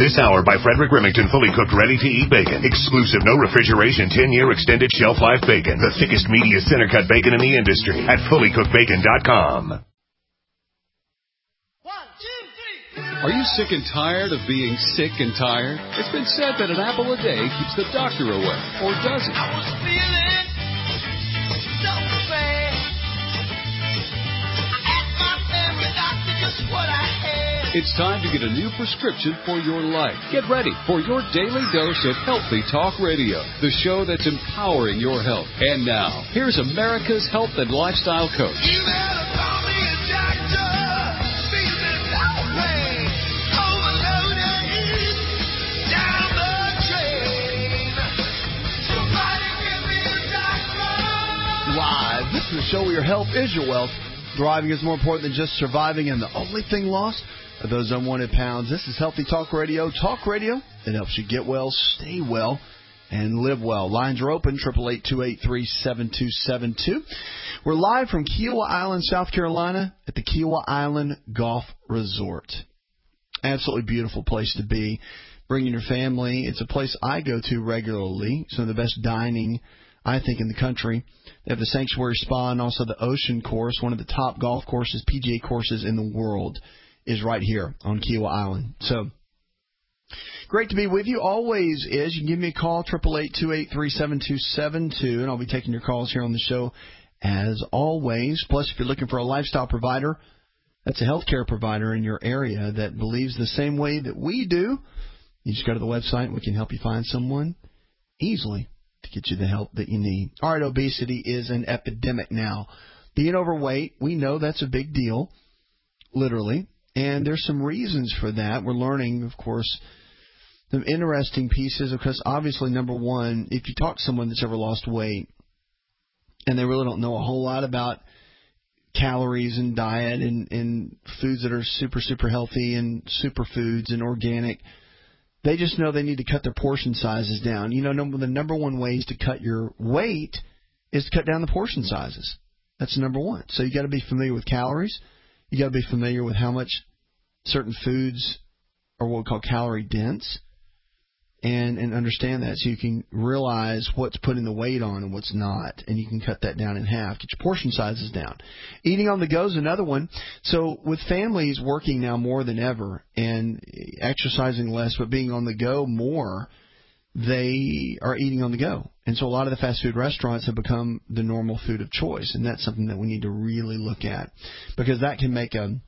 This hour by Frederick Remington, fully cooked, ready-to-eat bacon. Exclusive, no refrigeration, 10-year extended shelf life bacon. The thickest, meatiest center-cut bacon in the industry at fullycookedbacon.com. Are you sick and tired of being sick and tired? It's been said that an apple a day keeps the doctor away, or does it? I was feeling so bad. I asked my family doctor just what I had. It's time to get a new prescription for your life. Get ready for your daily dose of Healthy Talk Radio, the show that's empowering your health. And now, here's America's health and lifestyle coach. You better call me a doctor. Feeling that way. Overloaded. Down the drain. Somebody give me a doctor. Live. This is the show where your health is your wealth. Thriving is more important than just surviving, and the only thing lost are those unwanted pounds. This is Healthy Talk Radio. Talk radio that helps you get well, stay well, and live well. Lines are open, 888-283-7272. We're live from Kiowa Island, South Carolina, at the Kiowa Island Golf Resort. Absolutely beautiful place to be. Bringing your family. It's a place I go to regularly. Some of the best dining, I think, in the country. They have the Sanctuary Spa and also the Ocean Course, one of the top golf courses, PGA courses in the world, is right here on Kiowa Island. So, great to be with you. Always is. You can give me a call, 888-283-7272, and I'll be taking your calls here on the show as always. Plus, if you're looking for a lifestyle provider, that's a healthcare provider in your area that believes the same way that we do, you just go to the website and we can help you find someone easily to get you the help that you need. All right, obesity is an epidemic now. Being overweight, we know that's a big deal, literally. And there's some reasons for that. We're learning, of course, some interesting pieces because obviously, number one, if you talk to someone that's ever lost weight and they really don't know a whole lot about calories and diet and foods that are super, super healthy and superfoods and organic, they just know they need to cut their portion sizes down. You know, the number one ways to cut your weight is to cut down the portion sizes. That's number one. So you got to be familiar with calories. You got to be familiar with how much certain foods are what we call calorie dense, and understand that so you can realize what's putting the weight on and what's not, and you can cut that down in half. Get your portion sizes down. Eating on the go is another one. So with families working now more than ever and exercising less but being on the go more, they are eating on the go. And so a lot of the fast food restaurants have become the normal food of choice, and that's something that we need to really look at because that can make or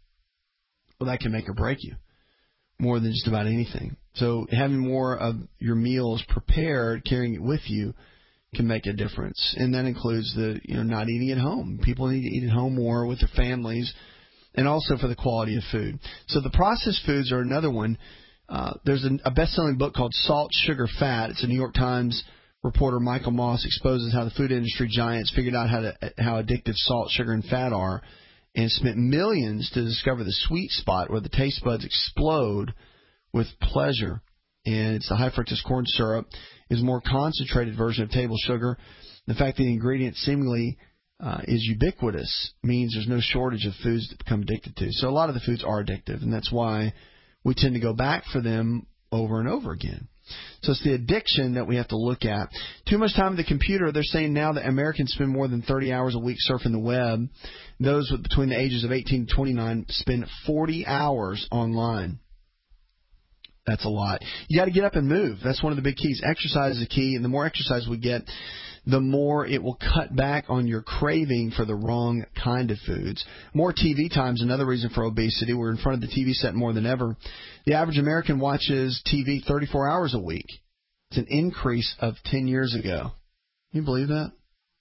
break you more than just about anything. So having more of your meals prepared, carrying it with you, can make a difference, and that includes not eating at home. People need to eat at home more with their families, and also for the quality of food. So the processed foods are another one. There's a best-selling book called Salt, Sugar, Fat. It's a New York Times reporter, Michael Moss, exposes how the food industry giants figured out how addictive salt, sugar, and fat are, and spent millions to discover the sweet spot where the taste buds explode with pleasure. And it's the high fructose corn syrup is a more concentrated version of table sugar. The fact that the ingredient seemingly is ubiquitous means there's no shortage of foods to become addicted to. So a lot of the foods are addictive, and that's why we tend to go back for them over and over again. So it's the addiction that we have to look at. Too much time on the computer. They're saying now that Americans spend more than 30 hours a week surfing the web. Those between the ages of 18 to 29 spend 40 hours online. That's a lot. You got to get up and move. That's one of the big keys. Exercise is a key, and the more exercise we get, the more it will cut back on your craving for the wrong kind of foods. More TV time is another reason for obesity. We're in front of the TV set more than ever. The average American watches TV 34 hours a week. It's an increase of 10 years ago. Can you believe that?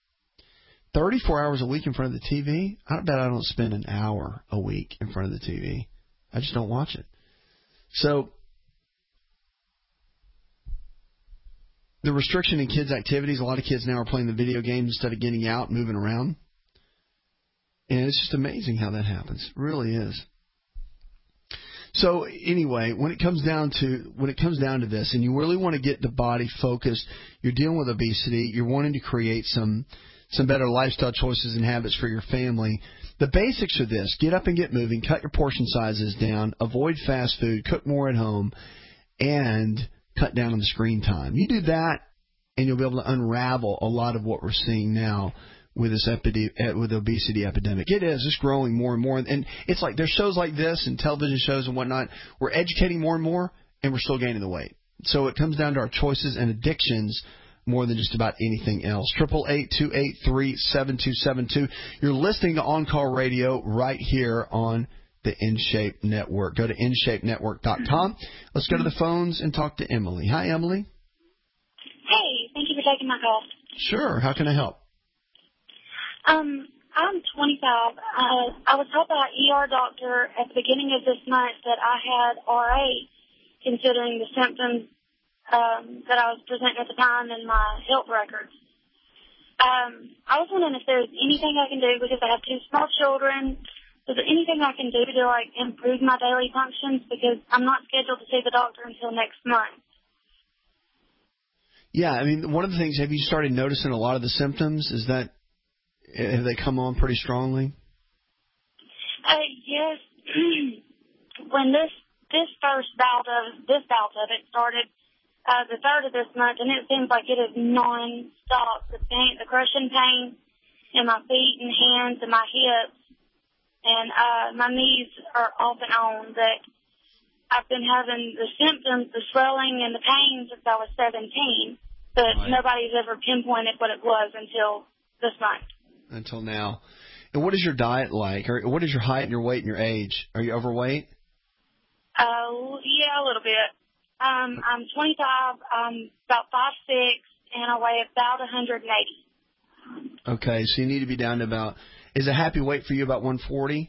34 hours a week in front of the TV? I bet I don't spend an hour a week in front of the TV. I just don't watch it. So the restriction in kids' activities, a lot of kids now are playing the video games instead of getting out and moving around. And it's just amazing how that happens. It really is. So anyway, when it comes down to this, and you really want to get the body focused, you're dealing with obesity, you're wanting to create some better lifestyle choices and habits for your family. The basics are this: get up and get moving, cut your portion sizes down, avoid fast food, cook more at home, and cut down on the screen time. You do that, and you'll be able to unravel a lot of what we're seeing now with this with the obesity epidemic. It's growing more and more. And it's like there's shows like this and television shows and whatnot. We're educating more and more, and we're still gaining the weight. So it comes down to our choices and addictions more than just about anything else. 888-283-7272. You're listening to On Call Radio right here on the InShape Network. Go to InShapeNetwork.com. Let's go to the phones and talk to Emily. Hi, Emily. Hey, thank you for taking my call. Sure. How can I help? I'm 25. I was told by an ER doctor at the beginning of this month that I had RA, considering the symptoms that I was presenting at the time in my health records. I was wondering if there's anything I can do, because I have 2 small children. Is there anything I can do to, like, improve my daily functions? Because I'm not scheduled to see the doctor until next month. Yeah, I mean, one of the things, have you started noticing a lot of the symptoms? Have they come on pretty strongly? Yes. When this first bout of it started the 3rd of this month, and it seems like it is non-stop. The pain, the crushing pain in my feet and hands and my hips, and my knees are off and on. That I've been having the symptoms, the swelling and the pain since I was 17, but nobody's ever pinpointed what it was until this month. Until now. And what is your diet like? Or what is your height and your weight and your age? Are you overweight? Yeah, a little bit. I'm 25. I'm about 5'6", and I weigh about 180. Okay, so you need to be down to about. Is a happy weight for you about 140?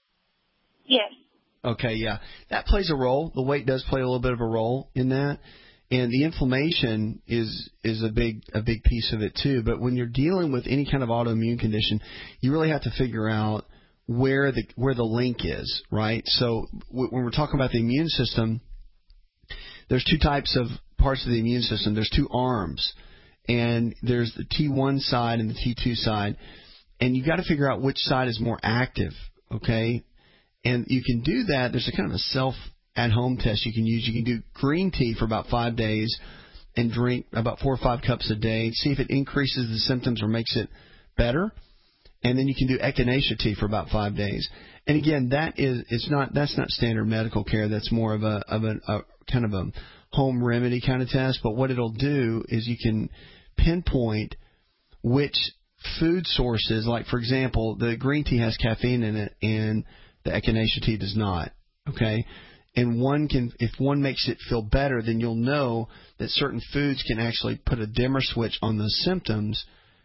Yes. Okay, yeah, that plays a role. The weight does play a little bit of a role in that. And the inflammation is a big piece of it too. But when you're dealing with any kind of autoimmune condition, you really have to figure out where the link is, right? So when we're talking about the immune system, there's 2 types of parts of the immune system. There's 2 arms, and there's the T1 side and the T2 side, and you got to figure out which side is more active, okay? And you can do that. There's a kind of a at-home test you can use. You can do green tea for about 5 days and drink about 4 or 5 cups a day. See if it increases the symptoms or makes it better. And then you can do echinacea tea for about 5 days. And again, that's not standard medical care. That's more of a kind of a home remedy kind of test. But what it'll do is you can pinpoint which food sources, like for example, the green tea has caffeine in it and the echinacea tea does not. Okay. And if one makes it feel better, then you'll know that certain foods can actually put a dimmer switch on those symptoms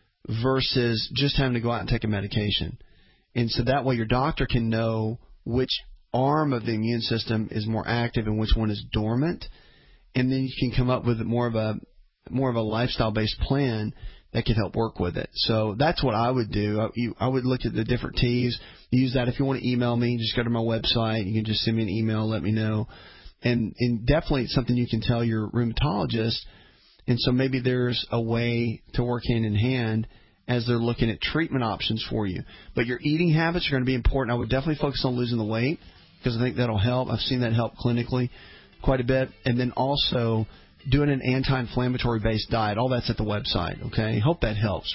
versus just having to go out and take a medication. And so that way your doctor can know which arm of the immune system is more active and which one is dormant. And then you can come up with more of a lifestyle-based plan that can help work with it. So that's what I would do. I would look at the different teas. Use that. If you want to email me, just go to my website. You can just send me an email, let me know. And definitely it's something you can tell your rheumatologist. And so maybe there's a way to work hand in hand as they're looking at treatment options for you. But your eating habits are going to be important. I would definitely focus on losing the weight because I think that'll help. I've seen that help clinically quite a bit. And then also doing an anti-inflammatory based diet. All that's at the website, okay? Hope that helps.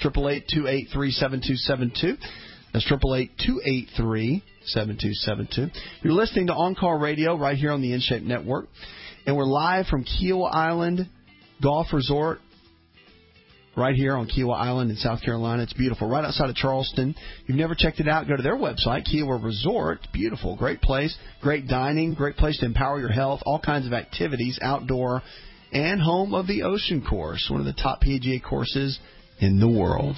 888-283-7272. That's 888-283-7272. You're listening to On Call Radio right here on the InShape Network. And we're live from Kiawah Island Golf Resort right here on Kiawah Island in South Carolina. It's beautiful, right outside of Charleston. If you've never checked it out, go to their website, Kiawah Resort. It's beautiful, great place, great dining, great place to empower your health, all kinds of activities, outdoor, and home of the Ocean Course, one of the top PGA courses in the world.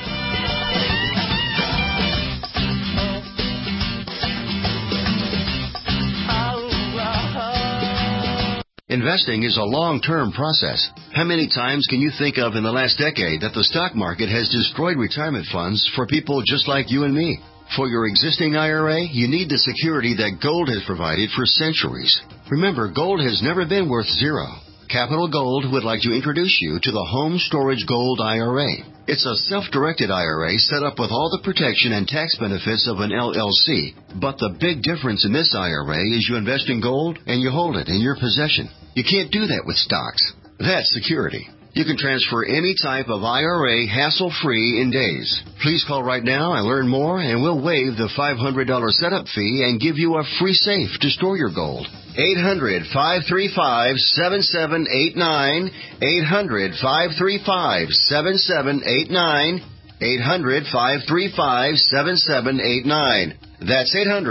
Investing is a long-term process. How many times can you think of in the last decade that the stock market has destroyed retirement funds for people just like you and me? For your existing IRA, you need the security that gold has provided for centuries. Remember, gold has never been worth zero. Capital Gold would like to introduce you to the Home Storage Gold IRA. It's a self-directed IRA set up with all the protection and tax benefits of an LLC. But the big difference in this IRA is you invest in gold and you hold it in your possession. You can't do that with stocks. That's security. You can transfer any type of IRA hassle-free in days. Please call right now and learn more, and we'll waive the $500 setup fee and give you a free safe to store your gold. 800-535-7789. 800-535-7789. 800-535-7789. That's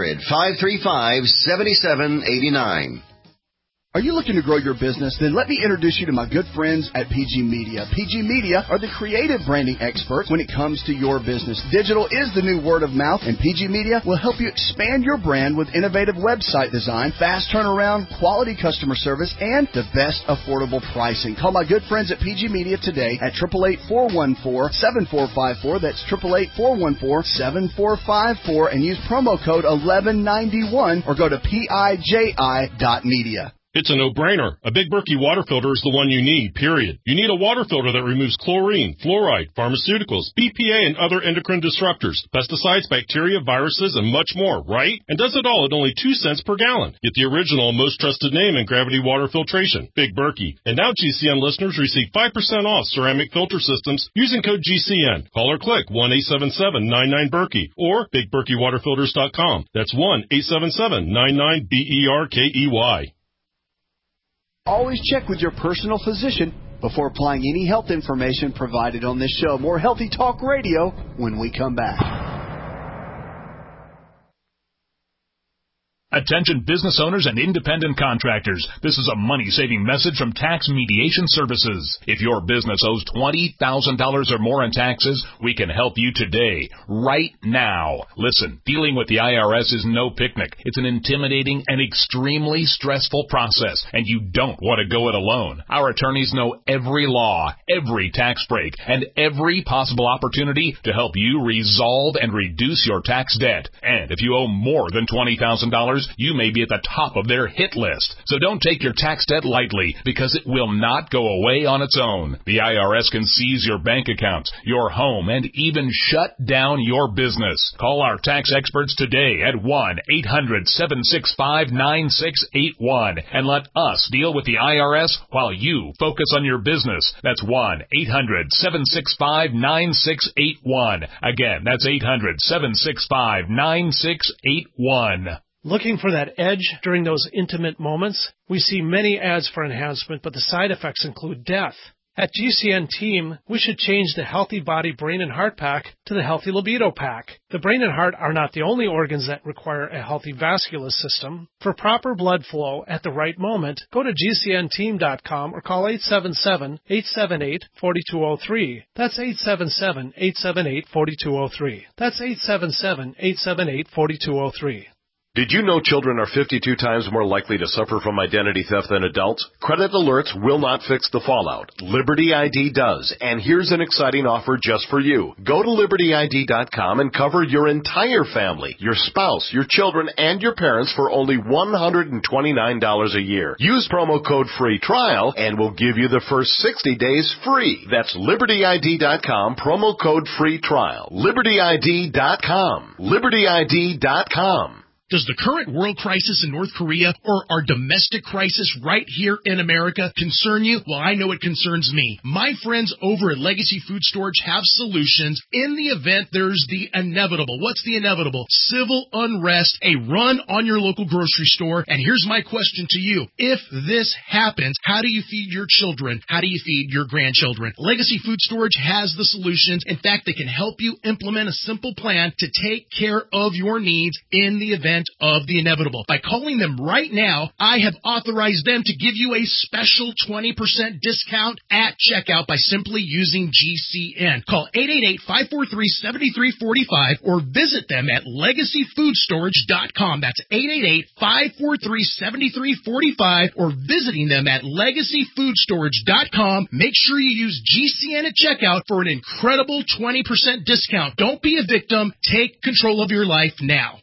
800-535-7789. Are you looking to grow your business? Then let me introduce you to my good friends at PG Media. PG Media are the creative branding experts when it comes to your business. Digital is the new word of mouth, and PG Media will help you expand your brand with innovative website design, fast turnaround, quality customer service, and the best affordable pricing. Call my good friends at PG Media today at 888-414-7454. That's 888-414-7454, and use promo code 1191 or go to PIJI.media. It's a no-brainer. A Big Berkey water filter is the one you need, period. You need a water filter that removes chlorine, fluoride, pharmaceuticals, BPA, and other endocrine disruptors, pesticides, bacteria, viruses, and much more, right? And does it all at only 2 cents per gallon. Get the original and most trusted name in gravity water filtration, Big Berkey. And now GCN listeners receive 5% off ceramic filter systems using code GCN. Call or click 1-877-99-BERKEY or BigBerkeyWaterFilters.com. That's 1-877-99-BERKEY. Always check with your personal physician before applying any health information provided on this show. More Healthy Talk Radio when we come back. Attention business owners and independent contractors. This is a money-saving message from Tax Mediation Services. If your business owes $20,000 or more in taxes, we can help you today, right now. Listen, dealing with the IRS is no picnic. It's an intimidating and extremely stressful process, and you don't want to go it alone. Our attorneys know every law, every tax break, and every possible opportunity to help you resolve and reduce your tax debt. And if you owe more than $20,000, you may be at the top of their hit list. So don't take your tax debt lightly, because it will not go away on its own. The IRS can seize your bank accounts, your home, and even shut down your business. Call our tax experts today at 1-800-765-9681 and let us deal with the IRS while you focus on your business. That's 1-800-765-9681. Again, that's 800-765-9681. Looking for that edge during those intimate moments? We see many ads for enhancement, but the side effects include death. At GCN Team, we should change the Healthy Body, Brain, and Heart Pack to the Healthy Libido Pack. The brain and heart are not the only organs that require a healthy vascular system. For proper blood flow at the right moment, go to GCNteam.com or call 877-878-4203. That's 877-878-4203. That's 877-878-4203. Did you know children are 52 times more likely to suffer from identity theft than adults? Credit alerts will not fix the fallout. Liberty ID does, and here's an exciting offer just for you. Go to LibertyID.com and cover your entire family, your spouse, your children, and your parents for only $129 a year. Use promo code FREE TRIAL, and we'll give you the first 60 days free. That's LibertyID.com, promo code FREE TRIAL. LibertyID.com. LibertyID.com. Does the current world crisis in North Korea or our domestic crisis right here in America concern you? Well, I know it concerns me. My friends over at Legacy Food Storage have solutions in the event there's the inevitable. What's the inevitable? Civil unrest, a run on your local grocery store. And here's my question to you. If this happens, how do you feed your children? How do you feed your grandchildren? Legacy Food Storage has the solutions. In fact, they can help you implement a simple plan to take care of your needs in the event of the inevitable. By calling them right now, I have authorized them to give you a special 20% discount at checkout by simply using GCN. Call 888-543-7345 or visit them at LegacyFoodStorage.com. That's 888-543-7345 or visiting them at LegacyFoodStorage.com. Make sure you use GCN at checkout for an incredible 20% discount. Don't be a victim. Take control of your life now.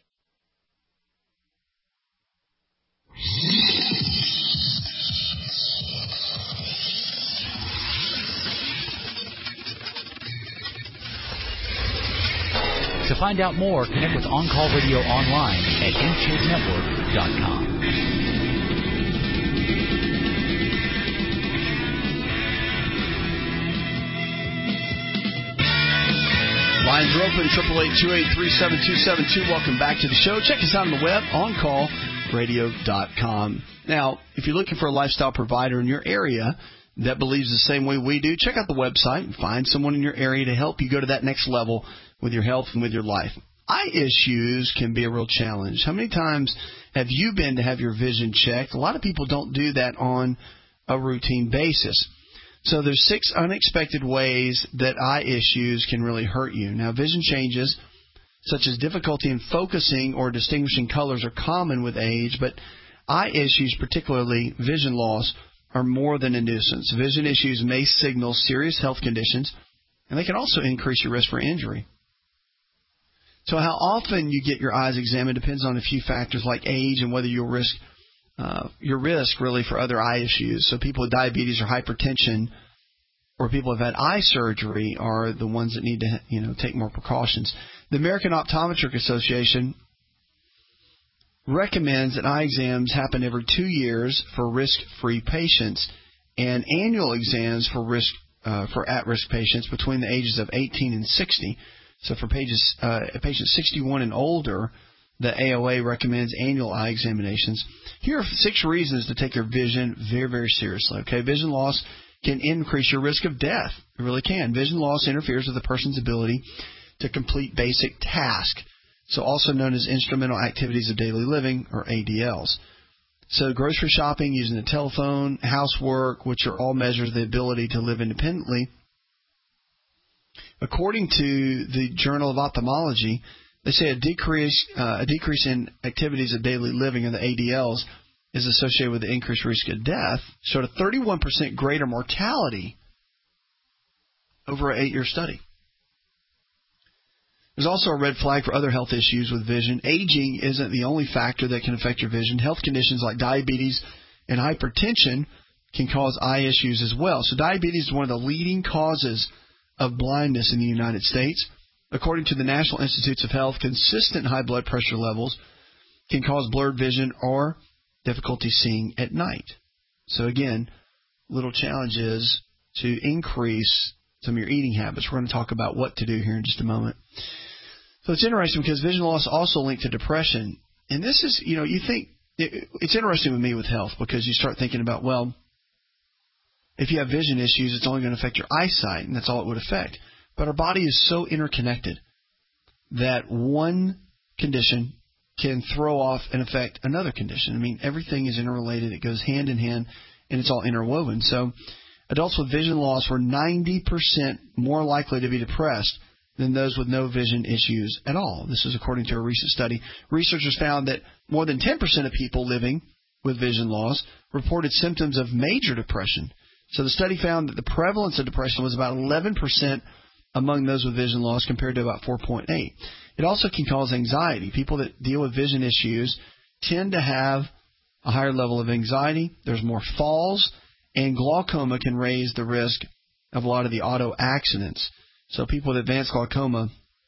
To find out more, connect with On Call Radio online at InShapeNetwork.com. Lines are open, 888-283-7272. Welcome back to the show. Check us out on the web, OnCallRadio.com. Now, if you're looking for a lifestyle provider in your area that believes the same way we do, check out the website and find someone in your area to help you go to that next level with your health and with your life. Eye issues can be a real challenge. How many times have you been to have your vision checked? A lot of people don't do that on a routine basis. So there's 6 unexpected ways that eye issues can really hurt you. Now, vision changes, such as difficulty in focusing or distinguishing colors, are common with age, but eye issues, particularly vision loss, are more than a nuisance. Vision issues may signal serious health conditions, and they can also increase your risk for injury. So how often you get your eyes examined depends on a few factors like age and whether you'll risk your risk really for other eye issues. So people with diabetes or hypertension or people who have had eye surgery are the ones that need to, take more precautions. The American Optometric Association recommends that eye exams happen every 2 years for risk-free patients and annual exams for at-risk patients between the ages of 18 and 60. So for patients 61 and older, the AOA recommends annual eye examinations. Here are 6 reasons to take your vision very, very seriously. Okay, vision loss can increase your risk of death. It really can. Vision loss interferes with a person's ability to complete basic tasks, so also known as instrumental activities of daily living, or ADLs. So grocery shopping, using the telephone, housework, which are all measures of the ability to live independently. According to the Journal of Ophthalmology, they say a decrease in activities of daily living, or the ADLs, is associated with the increased risk of death, showed a 31% greater mortality over an 8-year study. There's also a red flag for other health issues with vision. Aging isn't the only factor that can affect your vision. Health conditions like diabetes and hypertension can cause eye issues as well. So diabetes is one of the leading causes of blindness in the United States. According to the National Institutes of Health, consistent high blood pressure levels can cause blurred vision or difficulty seeing at night. So again, little challenge is to increase some of your eating habits. We're going to talk about what to do here in just a moment. So it's interesting because vision loss also linked to depression. And this is, you think, it's interesting with me with health because you start thinking about, well, if you have vision issues, it's only going to affect your eyesight, and that's all it would affect. But our body is so interconnected that one condition can throw off and affect another condition. I mean, everything is interrelated. It goes hand in hand, and it's all interwoven. So adults with vision loss were 90% more likely to be depressed than those with no vision issues at all. This is according to a recent study. Researchers found that more than 10% of people living with vision loss reported symptoms of major depression. So the study found that the prevalence of depression was about 11% among those with vision loss compared to about 4.8. It also can cause anxiety. People that deal with vision issues tend to have a higher level of anxiety. There's more falls, and glaucoma can raise the risk of a lot of the auto accidents. So people with advanced glaucoma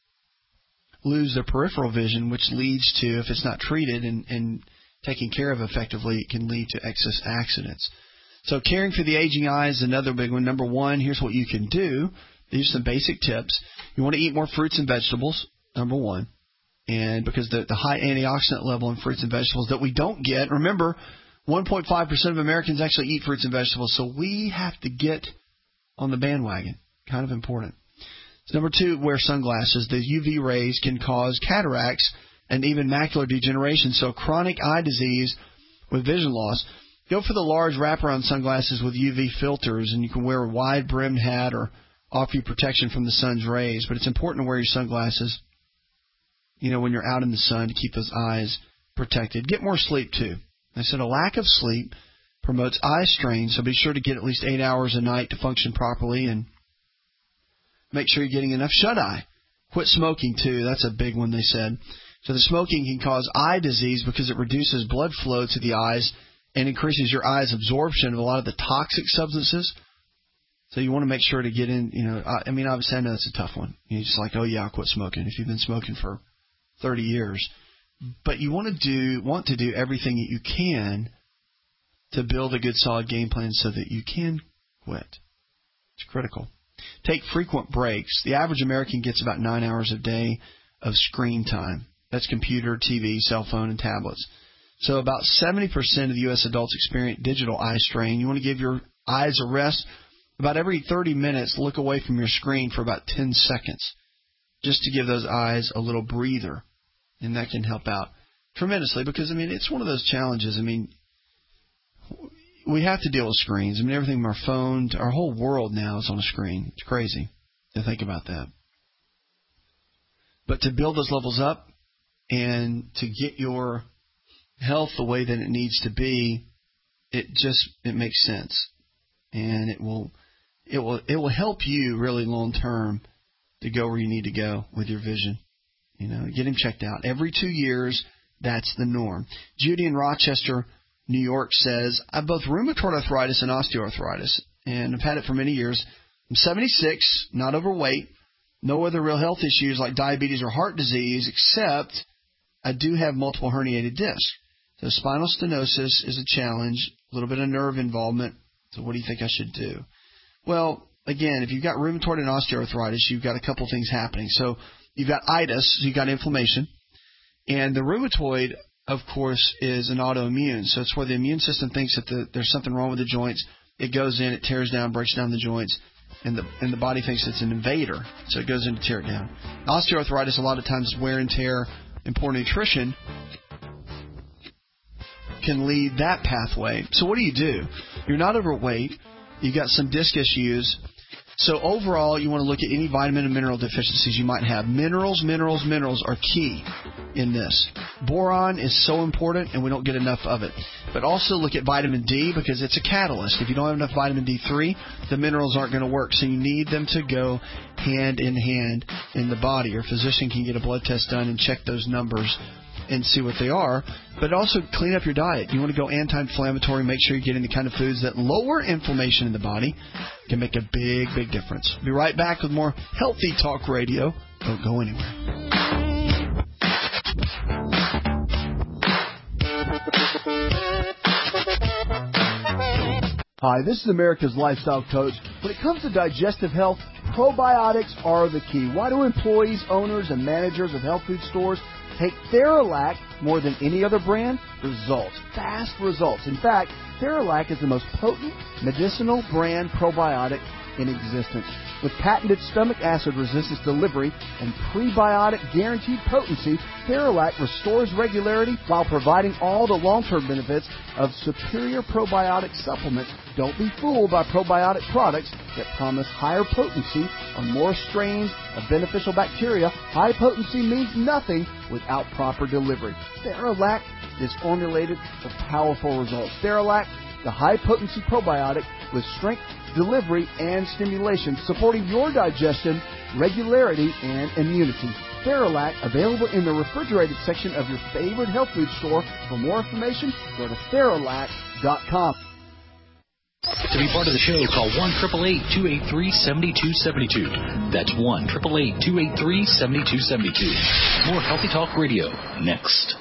lose their peripheral vision, which leads to, if it's not treated and taken care of effectively, it can lead to excess accidents. So caring for the aging eye is another big one. Number one, here's what you can do. These are some basic tips. You want to eat more fruits and vegetables, number one. And because the high antioxidant level in fruits and vegetables that we don't get, remember, 1.5% of Americans actually eat fruits and vegetables, so we have to get on the bandwagon. Kind of important. So number two, wear sunglasses. The UV rays can cause cataracts and even macular degeneration, so chronic eye disease with vision loss. Go for the large wraparound sunglasses with UV filters, and you can wear a wide-brimmed hat or offer you protection from the sun's rays. But it's important to wear your sunglasses, when you're out in the sun to keep those eyes protected. Get more sleep, too. I said a lack of sleep promotes eye strain, so be sure to get at least 8 hours a night to function properly, and make sure you're getting enough shut-eye. Quit smoking, too. That's a big one, they said. So the smoking can cause eye disease because it reduces blood flow to the eyes and increases your eye's absorption of a lot of the toxic substances. So you want to make sure to get in, obviously I know it's a tough one. You're just like, oh, yeah, I'll quit smoking if you've been smoking for 30 years. But you want to do everything that you can to build a good, solid game plan so that you can quit. It's critical. Take frequent breaks. The average American gets about 9 hours a day of screen time. That's computer, TV, cell phone, and tablets. So about 70% of the U.S. adults experience digital eye strain. You want to give your eyes a rest. About every 30 minutes, look away from your screen for about 10 seconds just to give those eyes a little breather. And that can help out tremendously because, it's one of those challenges. We have to deal with screens. Everything from our phone to our whole world now is on a screen. It's crazy to think about that. But to build those levels up and to get your health the way that it needs to be, it makes sense. And it will help you really long term to go where you need to go with your vision. Get him checked out. Every 2 years, that's the norm. Judy in Rochester, New York says, I have both rheumatoid arthritis and osteoarthritis, and I've had it for many years. I'm 76, not overweight, no other real health issues like diabetes or heart disease, except I do have multiple herniated discs. So spinal stenosis is a challenge, a little bit of nerve involvement. So what do you think I should do? Well, again, if you've got rheumatoid and osteoarthritis, you've got a couple things happening. So you've got itis, so you've got inflammation. And the rheumatoid, of course, is an autoimmune. So it's where the immune system thinks that there's something wrong with the joints. It goes in, it tears down, breaks down the joints, and the body thinks it's an invader. So it goes in to tear it down. Osteoarthritis, a lot of times, wear and tear and poor nutrition can lead that pathway. So what do? You're not overweight. You've got some disc issues. So overall, you want to look at any vitamin and mineral deficiencies you might have. Minerals are key in this. Boron is so important, and we don't get enough of it. But also look at vitamin D because it's a catalyst. If you don't have enough vitamin D3, the minerals aren't going to work. So you need them to go hand in hand in the body. Your physician can get a blood test done and check those numbers and see what they are. But also clean up your diet. You want to go anti-inflammatory. Make sure you're getting the kind of foods that lower inflammation in the body. Can make a big, big difference. Be right back with more Healthy Talk Radio. Don't go anywhere. Hi, this is America's Lifestyle Coach. When it comes to digestive health, probiotics are the key. Why do employees, owners, and managers of health food stores take Theralac more than any other brand? Results. Fast results. In fact, Theralac is the most potent medicinal brand probiotic in existence. With patented stomach acid resistance delivery and prebiotic guaranteed potency, Theralac restores regularity while providing all the long-term benefits of superior probiotic supplements. Don't be fooled by probiotic products that promise higher potency or more strains of beneficial bacteria. High potency means nothing without proper delivery. Theralac is formulated for powerful results. Theralac, the high-potency probiotic with strength, delivery, and stimulation, supporting your digestion, regularity, and immunity. Theralac, available in the refrigerated section of your favorite health food store. For more information, go to Theralac.com. To be part of the show, call 1-888-283-7272. That's 1-888-283-7272. More Healthy Talk Radio next.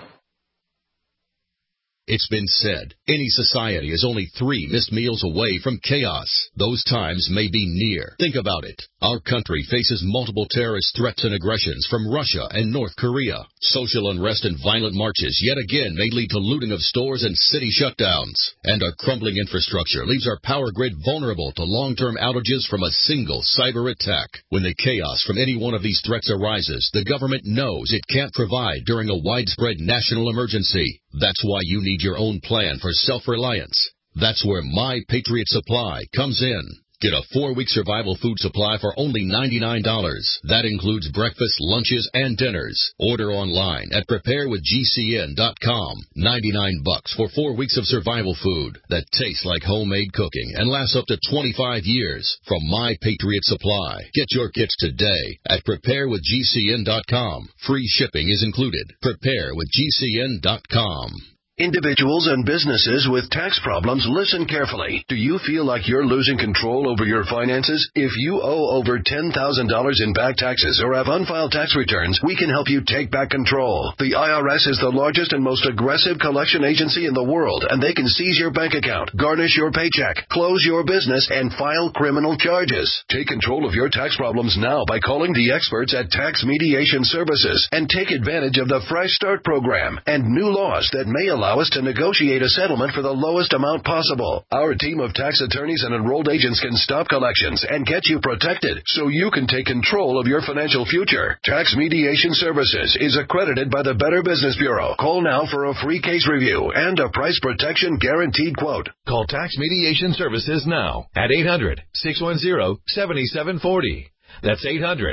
It's been said, any society is only 3 missed meals away from chaos. Those times may be near. Think about it. Our country faces multiple terrorist threats and aggressions from Russia and North Korea. Social unrest and violent marches yet again may lead to looting of stores and city shutdowns. And our crumbling infrastructure leaves our power grid vulnerable to long-term outages from a single cyber attack. When the chaos from any one of these threats arises, the government knows it can't provide during a widespread national emergency. That's why you need your own plan for self-reliance. That's where My Patriot Supply comes in. Get a 4-week survival food supply for only $99. That includes breakfast, lunches, and dinners. Order online at preparewithgcn.com. $99 for 4 weeks of survival food that tastes like homemade cooking and lasts up to 25 years from My Patriot Supply. Get your kits today at preparewithgcn.com. Free shipping is included. Preparewithgcn.com. Individuals and businesses with tax problems, listen carefully. Do you feel like you're losing control over your finances? If you owe over $10,000 in back taxes or have unfiled tax returns, we can help you take back control. The IRS is the largest and most aggressive collection agency in the world, and they can seize your bank account, garnish your paycheck, close your business, and file criminal charges. Take control of your tax problems now by calling the experts at Tax Mediation Services and take advantage of the Fresh Start program and new laws that may allow us to negotiate a settlement for the lowest amount possible. Our team of tax attorneys and enrolled agents can stop collections and get you protected so you can take control of your financial future. Tax Mediation Services is accredited by the Better Business Bureau. Call now for a free case review and a price protection guaranteed quote. Call Tax Mediation Services now at 800-610-7740. That's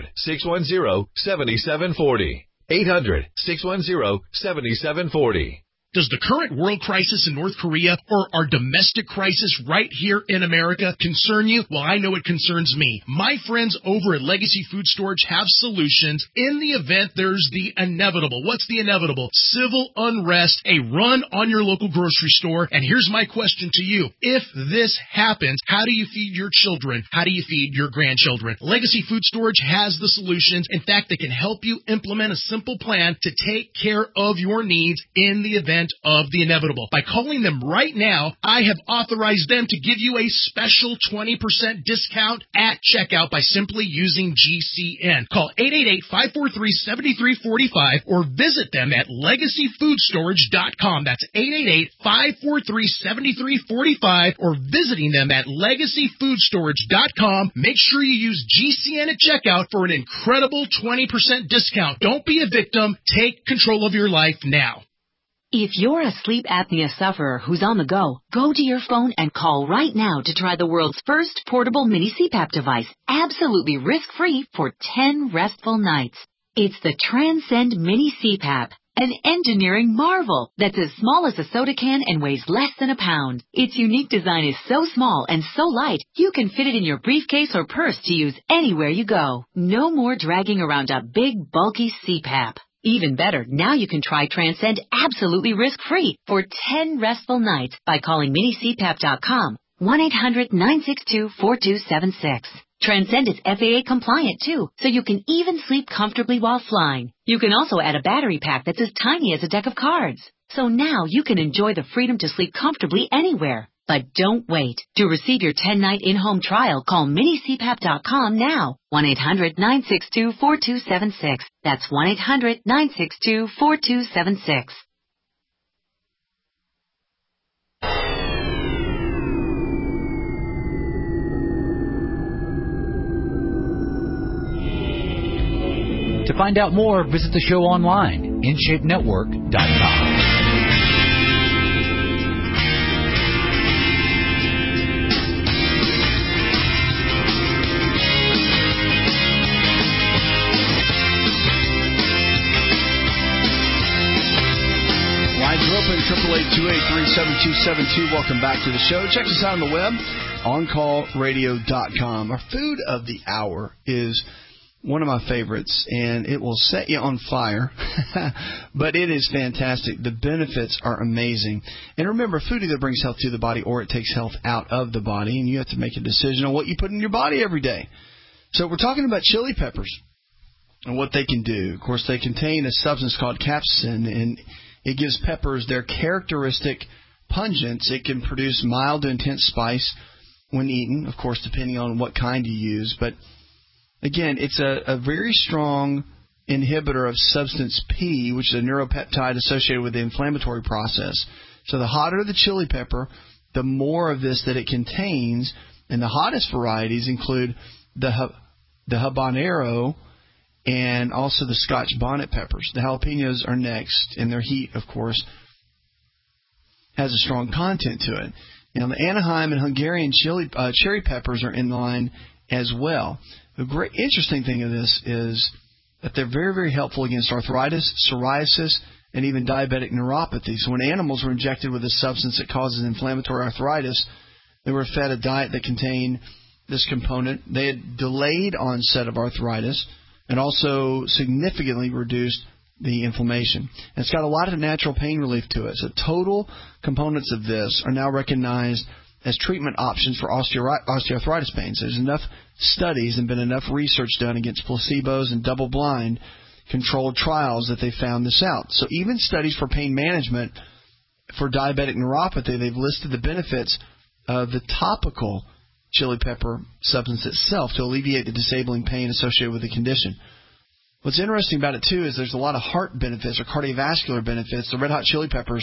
800-610-7740. 800-610-7740. Does the current world crisis in North Korea or our domestic crisis right here in America concern you? Well, I know it concerns me. My friends over at Legacy Food Storage have solutions in the event there's the inevitable. What's the inevitable? Civil unrest, a run on your local grocery store. And here's my question to you. If this happens, how do you feed your children? How do you feed your grandchildren? Legacy Food Storage has the solutions. In fact, they can help you implement a simple plan to take care of your needs in the event of the inevitable. By calling them right now, I have authorized them to give you a special 20% discount at checkout by simply using GCN. Call 888-543-7345 or visit them at LegacyFoodStorage.com. That's 888-543-7345 or visiting them at LegacyFoodStorage.com. Make sure you use GCN at checkout for an incredible 20% discount. Don't be a victim. Take control of your life now. If you're a sleep apnea sufferer who's on the go, go to your phone and call right now to try the world's first portable mini CPAP device, absolutely risk-free for 10 restful nights. It's the Transcend Mini CPAP, an engineering marvel that's as small as a soda can and weighs less than a pound. Its unique design is so small and so light, you can fit it in your briefcase or purse to use anywhere you go. No more dragging around a big, bulky CPAP. Even better, now you can try Transcend absolutely risk-free for 10 restful nights by calling minicpap.com, 1-800-962-4276. Transcend is FAA compliant too, so you can even sleep comfortably while flying. You can also add a battery pack that's as tiny as a deck of cards. So now you can enjoy the freedom to sleep comfortably anywhere. But don't wait. To receive your 10-night in-home trial, call minicpap.com now. 1-800-962-4276. That's 1-800-962-4276. To find out more, visit the show online, InShapeNetwork.com. Open 888-283-7272. Welcome back to the show. Check us out on the web, OnCallRadio.com. Our food of the hour is one of my favorites, and it will set you on fire, but it is fantastic. The benefits are amazing. And remember, food either brings health to the body or it takes health out of the body, and you have to make a decision on what you put in your body every day. So we're talking about chili peppers and what they can do. Of course, they contain a substance called capsaicin, and it gives peppers their characteristic pungence. It can produce mild to intense spice when eaten, of course, depending on what kind you use. But, again, it's a very strong inhibitor of substance P, which is a neuropeptide associated with the inflammatory process. So the hotter the chili pepper, the more of this that it contains. And the hottest varieties include the habanero and also the Scotch bonnet peppers. The jalapenos are next, and their heat, of course, has a strong content to it. Now, the Anaheim and Hungarian cherry peppers are in line as well. The great interesting thing of this is that they're very, very helpful against arthritis, psoriasis, and even diabetic neuropathy. So when animals were injected with a substance that causes inflammatory arthritis, they were fed a diet that contained this component. They had delayed onset of arthritis and also significantly reduced the inflammation. And it's got a lot of natural pain relief to it. So total components of this are now recognized as treatment options for osteoarthritis pain. So there's enough studies and been enough research done against placebos and double-blind controlled trials that they found this out. So even studies for pain management for diabetic neuropathy, they've listed the benefits of the topical chili pepper substance itself to alleviate the disabling pain associated with the condition. What's interesting about it, too, is there's a lot of heart benefits or cardiovascular benefits. The red hot chili peppers,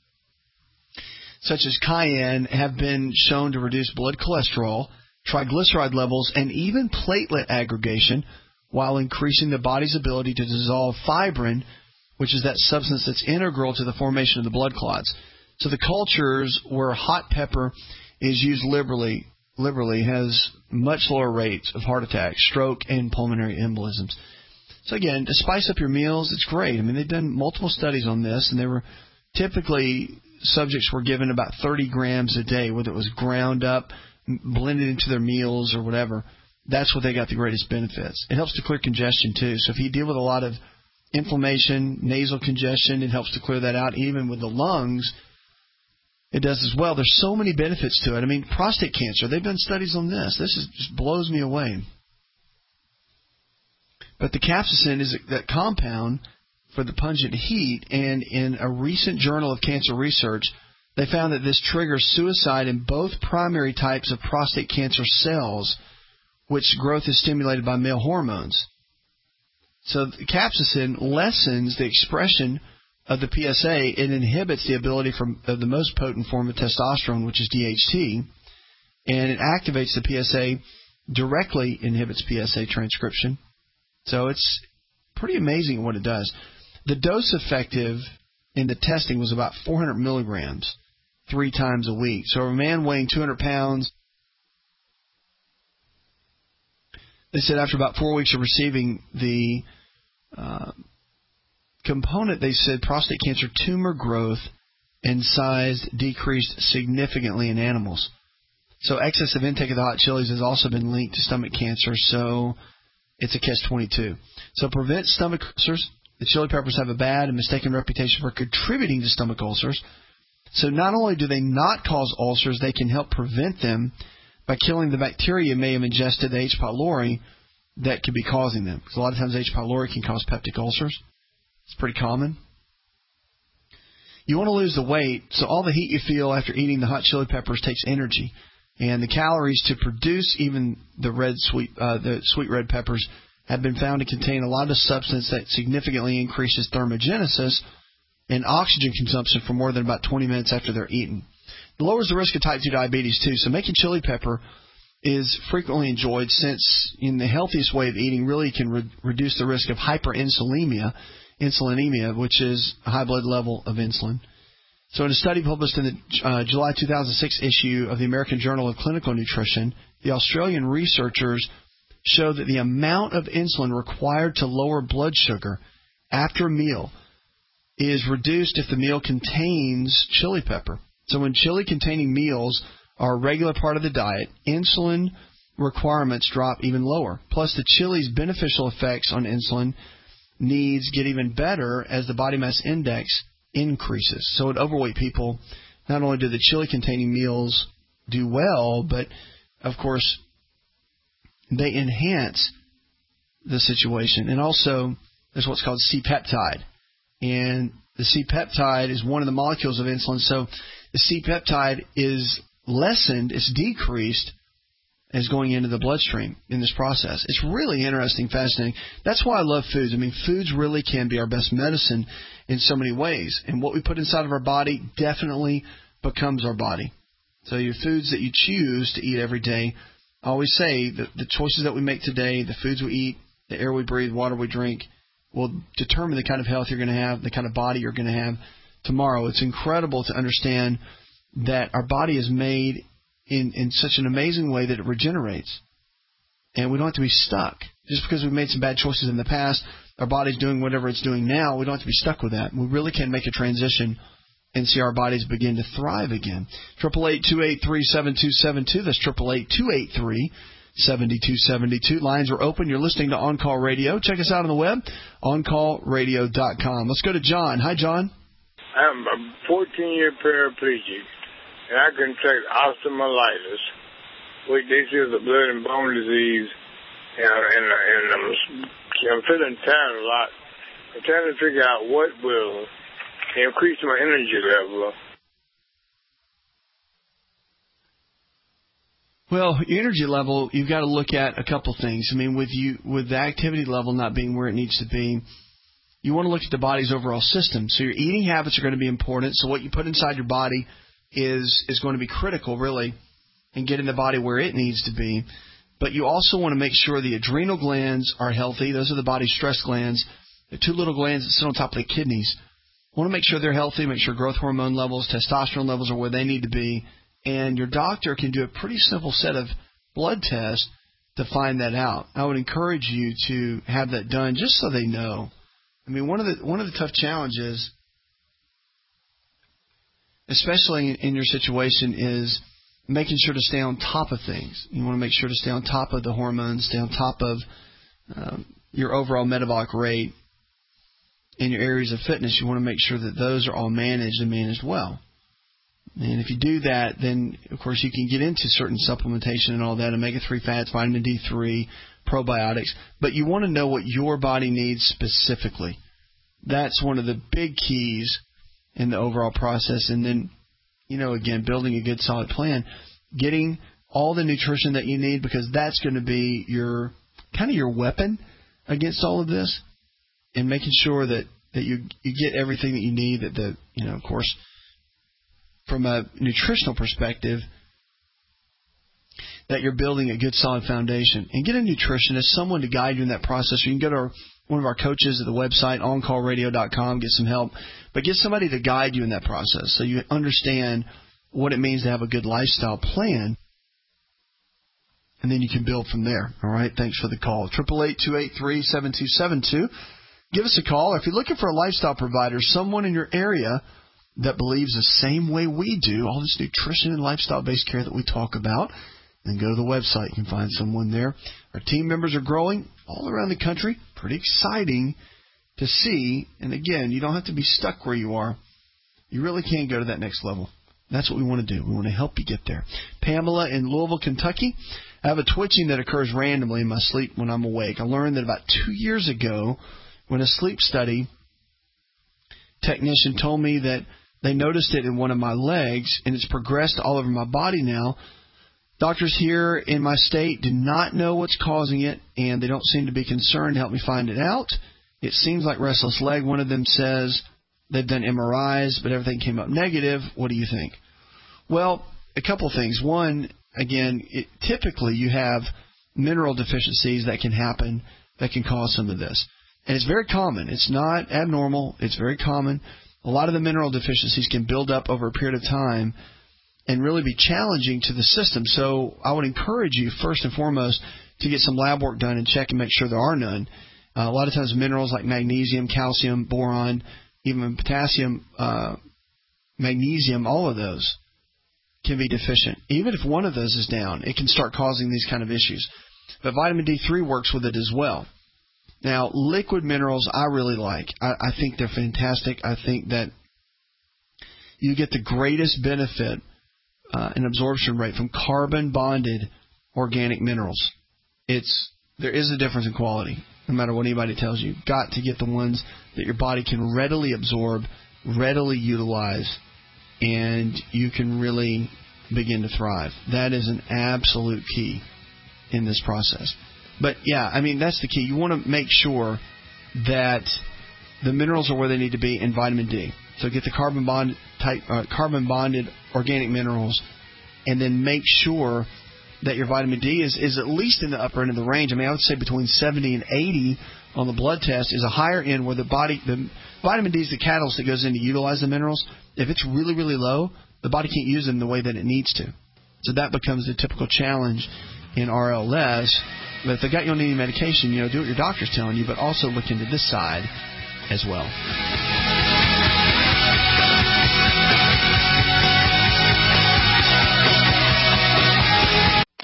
such as cayenne, have been shown to reduce blood cholesterol, triglyceride levels, and even platelet aggregation while increasing the body's ability to dissolve fibrin, which is that substance that's integral to the formation of the blood clots. So the cultures where hot pepper is used liberally has much lower rates of heart attack, stroke, and pulmonary embolisms. So again, to spice up your meals, it's great. I mean, they've done multiple studies on this, and they were typically subjects were given about 30 grams a day, whether it was ground up, blended into their meals, or whatever. That's what they got the greatest benefits. It helps to clear congestion, too. So if you deal with a lot of inflammation, nasal congestion, it helps to clear that out. Even with the lungs, it does as well. There's so many benefits to it. I mean, prostate cancer, they've done studies on this. Just blows me away. But the capsaicin is that compound for the pungent heat, and in a recent Journal of Cancer Research, they found that this triggers suicide in both primary types of prostate cancer cells, which growth is stimulated by male hormones. So the capsaicin lessens the expression of the PSA. It inhibits the ability of the most potent form of testosterone, which is DHT, and it activates the PSA, directly inhibits PSA transcription. So it's pretty amazing what it does. The dose effective in the testing was about 400 milligrams 3 times a week. So a man weighing 200 pounds, they said after about 4 weeks of receiving the component, they said prostate cancer tumor growth and size decreased significantly in animals. So excessive intake of the hot chilies has also been linked to stomach cancer, so it's a catch-22. So prevent stomach ulcers. The chili peppers have a bad and mistaken reputation for contributing to stomach ulcers. So not only do they not cause ulcers, they can help prevent them by killing the bacteria you may have ingested, the H. pylori, that could be causing them. Because a lot of times H. pylori can cause peptic ulcers. It's pretty common. You want to lose the weight, so all the heat you feel after eating the hot chili peppers takes energy. And the calories to produce even the sweet red peppers have been found to contain a lot of substance that significantly increases thermogenesis and oxygen consumption for more than about 20 minutes after they're eaten. It lowers the risk of type 2 diabetes, too. So making chili pepper is frequently enjoyed since in the healthiest way of eating really can reduce the risk of hyperinsulinemia, which is a high blood level of insulin. So in a study published in the July 2006 issue of the American Journal of Clinical Nutrition, the Australian researchers showed that the amount of insulin required to lower blood sugar after a meal is reduced if the meal contains chili pepper. So when chili-containing meals are a regular part of the diet, insulin requirements drop even lower. Plus, the chili's beneficial effects on insulin needs get even better as the body mass index increases. So in overweight people, not only do the chili-containing meals do well, but, of course, they enhance the situation. And also, there's what's called C-peptide. And the C-peptide is one of the molecules of insulin. So the C-peptide is lessened, it's decreased as going into the bloodstream in this process. It's really interesting, fascinating. That's why I love foods. I mean, foods really can be our best medicine in so many ways. And what we put inside of our body definitely becomes our body. So your foods that you choose to eat every day, I always say that the choices that we make today, the foods we eat, the air we breathe, water we drink, will determine the kind of health you're going to have, the kind of body you're going to have tomorrow. It's incredible to understand that our body is made in such an amazing way that it regenerates. And we don't have to be stuck. Just because we've made some bad choices in the past, our body's doing whatever it's doing now, we don't have to be stuck with that. We really can make a transition and see our bodies begin to thrive again. 888-283-7272. That's 7272. Lines are open. You're listening to On Call Radio. Check us out on the web, oncallradio.com. Let's go to John. Hi, John. I'm a 14-year paraplegic, and I contract osteomyelitis, which they say is a blood and bone disease, and I'm feeling tired a lot. I'm trying to figure out what will increase my energy level. Well, your energy level, you've got to look at a couple things. I mean, with the activity level not being where it needs to be, you want to look at the body's overall system. So your eating habits are going to be important. So what you put inside your body is going to be critical, really, in getting the body where it needs to be. But you also want to make sure the adrenal glands are healthy. Those are the body's stress glands. The two little glands that sit on top of the kidneys. You want to make sure they're healthy, make sure growth hormone levels, testosterone levels are where they need to be. And your doctor can do a pretty simple set of blood tests to find that out. I would encourage you to have that done just so they know. I mean, one of the tough challenges, especially in your situation, is making sure to stay on top of things. You want to make sure to stay on top of the hormones, stay on top of your overall metabolic rate. In your areas of fitness, you want to make sure that those are all managed and managed well. And if you do that, then, of course, you can get into certain supplementation and all that, omega-3 fats, vitamin D3, probiotics. But you want to know what your body needs specifically. That's one of the big keys in the overall process. And then, again, building a good, solid plan, getting all the nutrition that you need, because that's going to be your weapon against all of this, and making sure that you get everything that you need, of course, from a nutritional perspective, that you're building a good, solid foundation. And get a nutritionist, someone to guide you in that process. You can go to one of our coaches at the website, oncallradio.com, get some help. But get somebody to guide you in that process so you understand what it means to have a good lifestyle plan. And then you can build from there. All right? Thanks for the call. 888-283-7272. Give us a call. Or if you're looking for a lifestyle provider, someone in your area that believes the same way we do, all this nutrition and lifestyle-based care that we talk about, then go to the website. You can find someone there. Our team members are growing all around the country. Pretty exciting to see. And again, you don't have to be stuck where you are. You really can go to that next level. That's what we want to do. We want to help you get there. Pamela in Louisville, Kentucky. I have a twitching that occurs randomly in my sleep when I'm awake. I learned that about 2 years ago when a sleep study technician told me that they noticed it in one of my legs, and it's progressed all over my body now. Doctors here in my state do not know what's causing it, and they don't seem to be concerned to help me find it out. It seems like restless leg. One of them says they've done MRIs, but everything came up negative. What do you think? Well, a couple things. One, again, typically you have mineral deficiencies that can happen that can cause some of this. And it's very common. It's not abnormal. It's very common. A lot of the mineral deficiencies can build up over a period of time and really be challenging to the system. So I would encourage you, first and foremost, to get some lab work done and check and make sure there are none. A lot of times minerals like magnesium, calcium, boron, even potassium, magnesium, all of those can be deficient. Even if one of those is down, it can start causing these kind of issues. But vitamin D3 works with it as well. Now, liquid minerals I really like. I think they're fantastic. I think that you get the greatest benefit and absorption rate from carbon-bonded organic minerals. There is a difference in quality, no matter what anybody tells you. You've got to get the ones that your body can readily absorb, readily utilize, and you can really begin to thrive. That is an absolute key in this process. But, yeah, I mean, that's the key. You want to make sure that the minerals are where they need to be, and vitamin D. So get the carbon-bonded organic minerals, and then make sure that your vitamin D is at least in the upper end of the range. I mean, I would say between 70 and 80 on the blood test is a higher end where the vitamin D is the catalyst that goes in to utilize the minerals. If it's really, really low, the body can't use them the way that it needs to. So that becomes the typical challenge in RLS. But if they got you on any medication, do what your doctor's telling you, but also look into this side as well.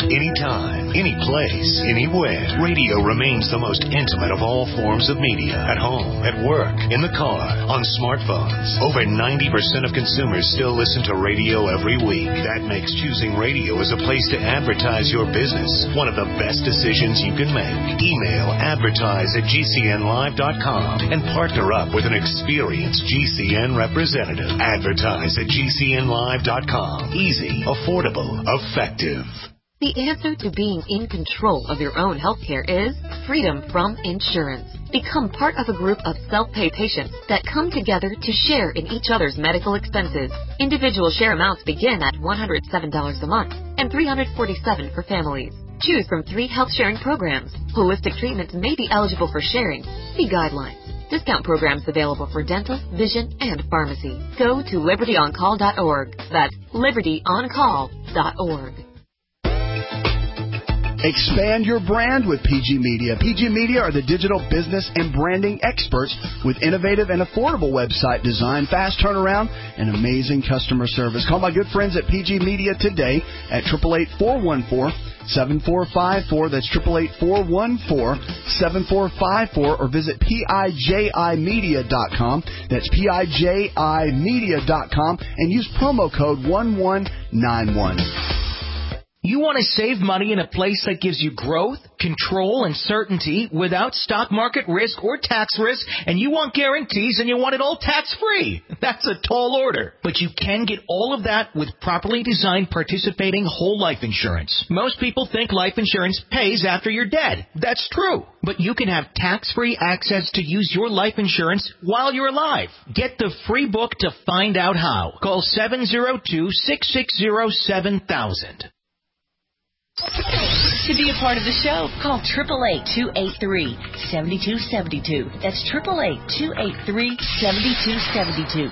anytime, any place, anywhere. Radio remains the most intimate of all forms of media. At home, at work, in the car, on smartphones. Over 90% of consumers still listen to radio every week. That makes choosing radio as a place to advertise your business one of the best decisions you can make. Email advertise@gcnlive.com and partner up with an experienced GCN representative. Advertise at gcnlive.com. Easy, affordable, effective. The answer to being in control of your own healthcare is freedom from insurance. Become part of a group of self-pay patients that come together to share in each other's medical expenses. Individual share amounts begin at $107 a month and $347 for families. Choose from 3 health sharing programs. Holistic treatments may be eligible for sharing. See guidelines. Discount programs available for dental, vision, and pharmacy. Go to libertyoncall.org. That's libertyoncall.org. Expand your brand with PG Media. PG Media are the digital business and branding experts with innovative and affordable website design, fast turnaround, and amazing customer service. Call my good friends at PG Media today at 888-414-7454. That's 888-414-7454, or visit PIJImedia.com. That's PIJImedia.com, and use promo code 1191. You want to save money in a place that gives you growth, control, and certainty without stock market risk or tax risk, and you want guarantees and you want it all tax-free. That's a tall order. But you can get all of that with properly designed participating whole life insurance. Most people think life insurance pays after you're dead. That's true. But you can have tax-free access to use your life insurance while you're alive. Get the free book to find out how. Call 702-660-7000. To be a part of the show, call 888-283-7272. That's 888-283-7272.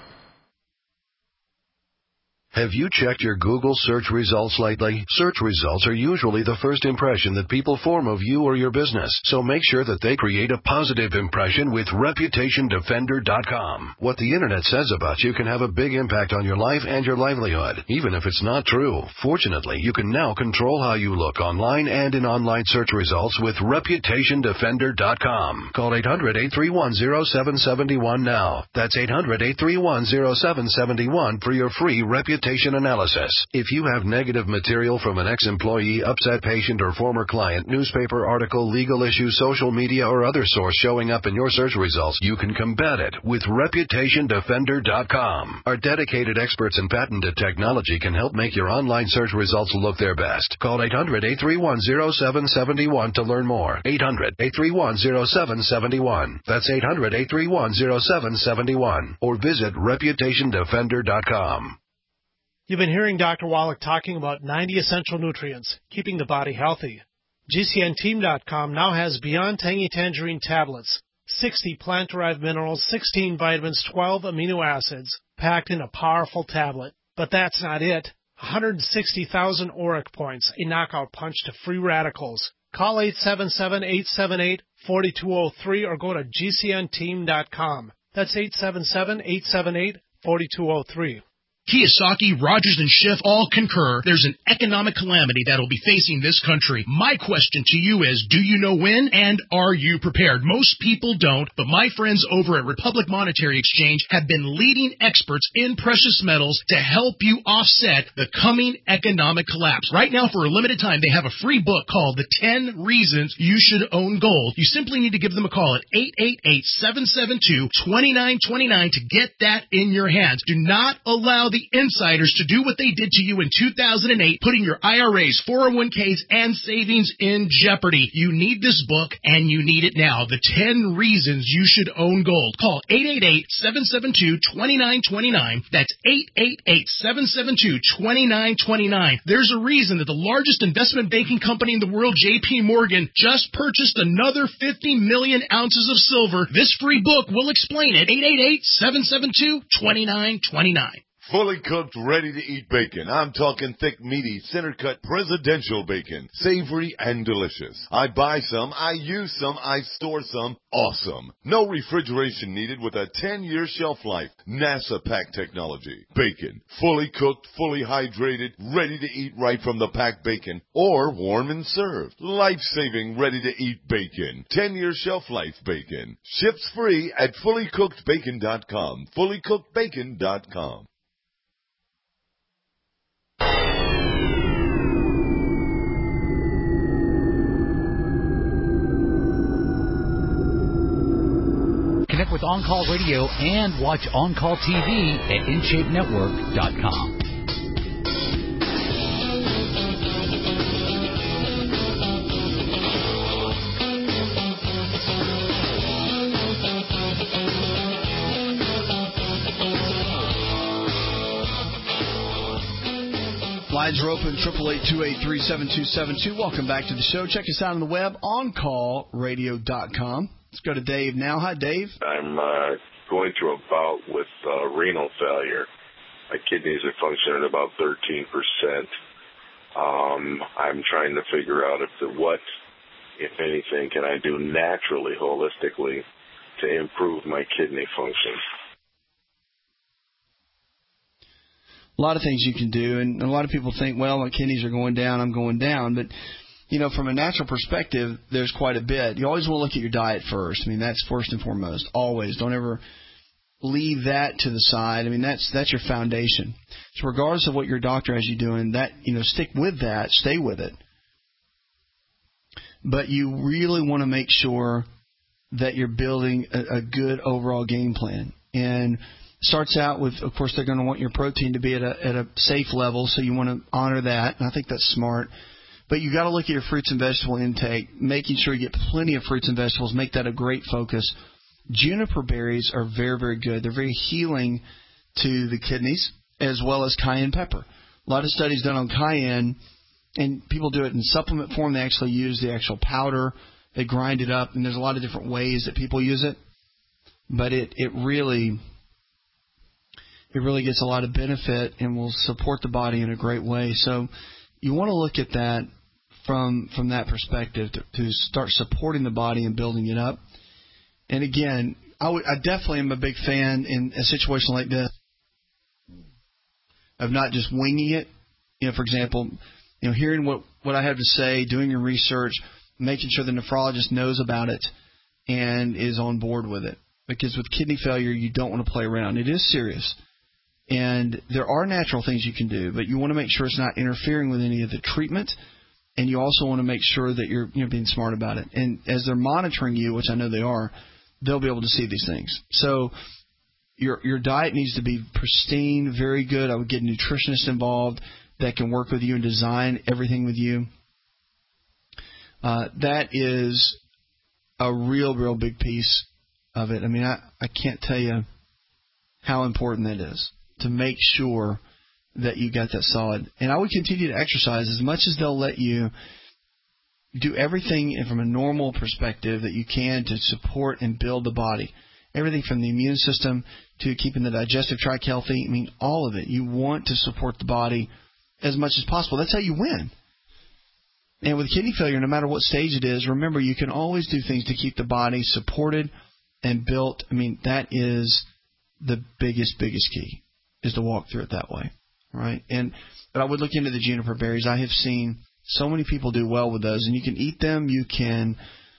Have you checked your Google search results lately? Search results are usually the first impression that people form of you or your business, so make sure that they create a positive impression with ReputationDefender.com. What the Internet says about you can have a big impact on your life and your livelihood, even if it's not true. Fortunately, you can now control how you look online and in online search results with ReputationDefender.com. Call 800-831-0771 now. That's 800-831-0771 for your free reputation analysis. If you have negative material from an ex-employee, upset patient, or former client, newspaper article, legal issue, social media, or other source showing up in your search results, you can combat it with ReputationDefender.com. Our dedicated experts in patented technology can help make your online search results look their best. Call 800-831-0771 to learn more. 800-831-0771. That's 800-831-0771. Or visit ReputationDefender.com. You've been hearing Dr. Wallach talking about 90 essential nutrients, keeping the body healthy. GCNteam.com now has Beyond Tangy Tangerine tablets, 60 plant-derived minerals, 16 vitamins, 12 amino acids, packed in a powerful tablet. But that's not it. 160,000 ORAC points, a knockout punch to free radicals. Call 877-878-4203 or go to GCNteam.com. That's 877-878-4203. Kiyosaki, Rogers, and Schiff all concur there's an economic calamity that will be facing this country. My question to you is, do you know when, and are you prepared? Most people don't, but my friends over at Republic Monetary Exchange have been leading experts in precious metals to help you offset the coming economic collapse. Right now, for a limited time, they have a free book called The 10 Reasons You Should Own Gold. You simply need to give them a call at 888-772-2929 to get that in your hands. Do not allow the insiders to do what they did to you in 2008, putting your IRAs, 401ks, and savings in jeopardy. You need this book, and you need it now. The 10 Reasons You Should Own Gold. Call 888-772-2929. That's 888-772-2929. There's a reason that the largest investment banking company in the world, J.P. Morgan, just purchased another 50 million ounces of silver. This free book will explain it. 888-772-2929. fully cooked, ready-to-eat bacon. I'm talking thick, meaty, center-cut presidential bacon. Savory and delicious. I buy some, I use some, I store some. Awesome. No refrigeration needed with a 10-year shelf life. NASA pack technology. Bacon. Fully cooked, fully hydrated, ready to eat right from the packed bacon. Or warm and served. Life-saving, ready-to-eat bacon. 10-year shelf life bacon. Ships free at fullycookedbacon.com. Fullycookedbacon.com. Connect with On Call Radio and watch On Call TV at InShapeNetwork.com. Lines are open, 888-283-7272. Welcome back to the show. Check us out on the web, OnCallRadio.com. Let's go to Dave now. Hi, Dave. I'm going through a bout with renal failure. My kidneys are functioning at about 13%. I'm trying to figure out what, if anything, can I do naturally, holistically, to improve my kidney function. A lot of things you can do, and a lot of people think, well, my kidneys are going down, I'm going down. But, you know, from a natural perspective, there's quite a bit. You always want to look at your diet first. I mean, that's first and foremost, always. Don't ever leave that to the side. I mean, that's your foundation. So regardless of what your doctor has you doing, that, you know, stick with that, stay with it. But you really want to make sure that you're building a good overall game plan. And starts out with, of course, they're going to want your protein to be at a safe level, so you want to honor that, and I think that's smart. But you got to look at your fruits and vegetable intake, making sure you get plenty of fruits and vegetables. Make that a great focus. Juniper berries are very, very good. They're very healing to the kidneys, as well as cayenne pepper. A lot of studies done on cayenne, and people do it in supplement form. They actually use the actual powder. They grind it up, and there's a lot of different ways that people use it. But it really gets a lot of benefit and will support the body in a great way. So you want to look at that from that perspective to start supporting the body and building it up. And again, I definitely am a big fan in a situation like this of not just winging it. You know, for example, you know, hearing what I have to say, doing your research, making sure the nephrologist knows about it and is on board with it. Because with kidney failure, you don't want to play around. It is serious. And there are natural things you can do, but you want to make sure it's not interfering with any of the treatment. And you also want to make sure that you're being smart about it. And as they're monitoring you, which I know they are, they'll be able to see these things. So your diet needs to be pristine, very good. I would get a nutritionist involved that can work with you and design everything with you. That is a real big piece of it. I mean, I can't tell you how important that is to make sure that you got that solid. And I would continue to exercise as much as they'll let you. Do everything from a normal perspective that you can to support and build the body. Everything from the immune system to keeping the digestive tract healthy. I mean, all of it. You want to support the body as much as possible. That's how you win. And with kidney failure, no matter what stage it is, remember, you can always do things to keep the body supported and built. I mean, that is the biggest key, is to walk through it that way, right? But I would look into the juniper berries. I have seen so many people do well with those, and you can eat them. You can,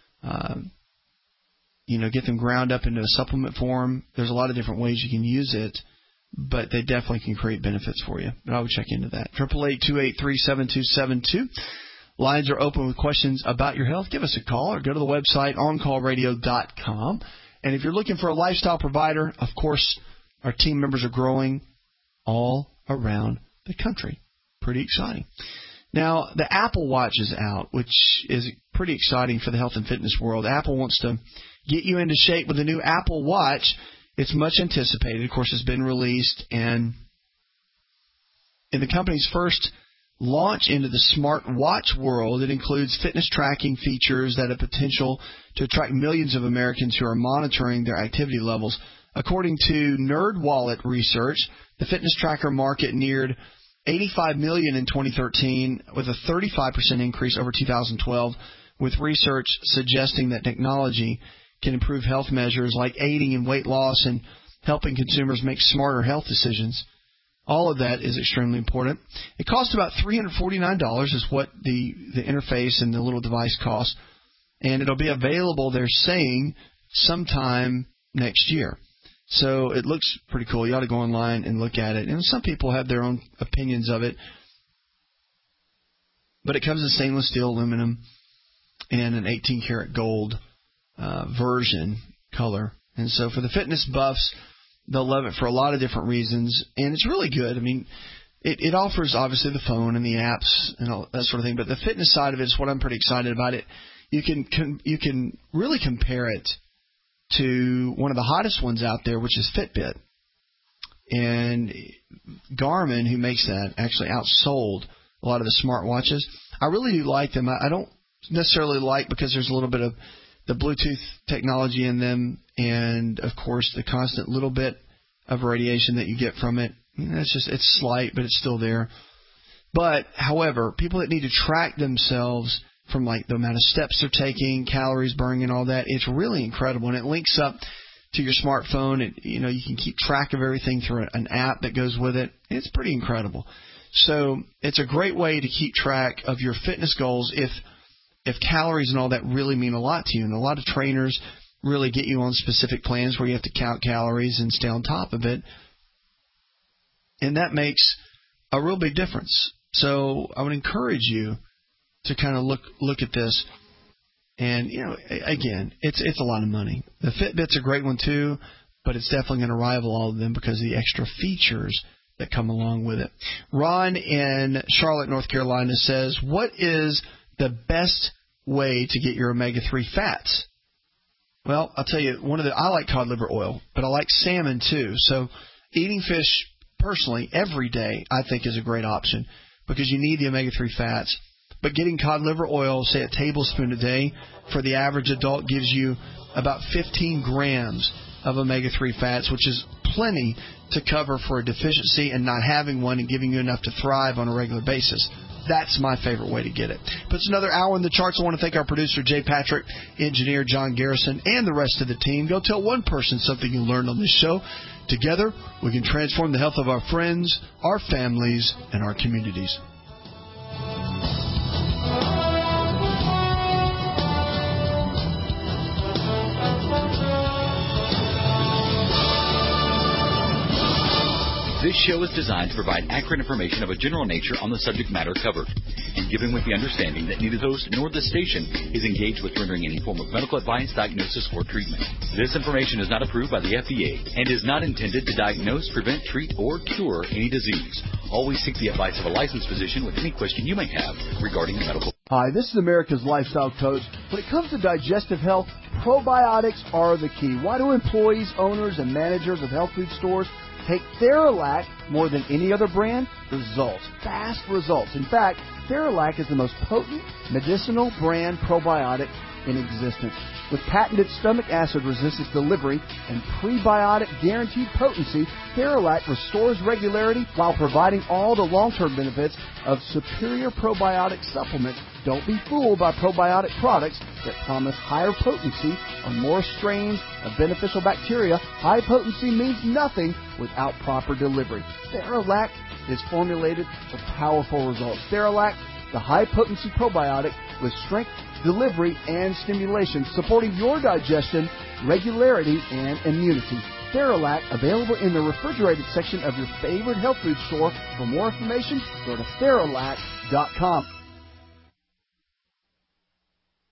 get them ground up into a supplement form. There's a lot of different ways you can use it, but they definitely can create benefits for you. But I would check into that. 888-283-7272. Lines are open with questions about your health. Give us a call or go to the website, OnCallRadio.com. And if you're looking for a lifestyle provider, of course, our team members are growing all around the country. Pretty exciting. Now, the Apple Watch is out, which is pretty exciting for the health and fitness world. Apple wants to get you into shape with the new Apple Watch. It's much anticipated. Of course, it's been released. And in the company's first launch into the smart watch world, it includes fitness tracking features that have potential to attract millions of Americans who are monitoring their activity levels. According to NerdWallet research, the fitness tracker market neared 85 million in 2013 with a 35% increase over 2012, with research suggesting that technology can improve health measures like aiding in weight loss and helping consumers make smarter health decisions. All of that is extremely important. It costs about $349 is what the interface and the little device costs, and it'll be available, they're saying, sometime next year. So it looks pretty cool. You ought to go online and look at it. And some people have their own opinions of it. But it comes in stainless steel, aluminum, and an 18-karat gold version color. And so for the fitness buffs, they'll love it for a lot of different reasons. And it's really good. I mean, it offers, obviously, the phone and the apps and all that sort of thing. But the fitness side of it is what I'm pretty excited about. You can really compare it to one of the hottest ones out there, which is Fitbit. And Garmin, who makes that, actually outsold a lot of the smartwatches. I really do like them. I don't necessarily like because there's a little bit of the Bluetooth technology in them and, of course, the constant little bit of radiation that you get from it. It's slight, but it's still there. But, however, people that need to track themselves from like the amount of steps they're taking, calories burning and all that, it's really incredible. And it links up to your smartphone. You can keep track of everything through an app that goes with it. It's pretty incredible. So it's a great way to keep track of your fitness goals if calories and all that really mean a lot to you. And a lot of trainers really get you on specific plans where you have to count calories and stay on top of it. And that makes a real big difference. So I would encourage you to kind of look at this. And, again, it's a lot of money. The Fitbit's a great one, too, but it's definitely going to rival all of them because of the extra features that come along with it. Ron in Charlotte, North Carolina says, what is the best way to get your omega-3 fats? Well, I'll tell you, I like cod liver oil, but I like salmon, too. So eating fish, personally, every day, I think is a great option because you need the omega-3 fats. But getting cod liver oil, say a tablespoon a day, for the average adult gives you about 15 grams of omega-3 fats, which is plenty to cover for a deficiency and not having one and giving you enough to thrive on a regular basis. That's my favorite way to get it. Puts another hour in the charts. I want to thank our producer, Jay Patrick, engineer John Garrison, and the rest of the team. Go tell one person something you learned on this show. Together, we can transform the health of our friends, our families, and our communities. This show is designed to provide accurate information of a general nature on the subject matter covered, and given with the understanding that neither the host nor the station is engaged with rendering any form of medical advice, diagnosis, or treatment. This information is not approved by the FDA and is not intended to diagnose, prevent, treat, or cure any disease. Always seek the advice of a licensed physician with any question you may have regarding medical. Hi, this is America's Lifestyle Coach. When it comes to digestive health, probiotics are the key. Why do employees, owners, and managers of health food stores take Theralac more than any other brand? Results. Fast results. In fact, Theralac is the most potent medicinal brand probiotic in existence. With patented stomach acid resistance delivery and prebiotic guaranteed potency, Theralac restores regularity while providing all the long-term benefits of superior probiotic supplements. Don't be fooled by probiotic products that promise higher potency or more strains of beneficial bacteria. High potency means nothing without proper delivery. Theralac is formulated for powerful results. Theralac, the high-potency probiotic with strength, delivery, and stimulation, supporting your digestion, regularity, and immunity. Theralac, available in the refrigerated section of your favorite health food store. For more information, go to Theralac.com.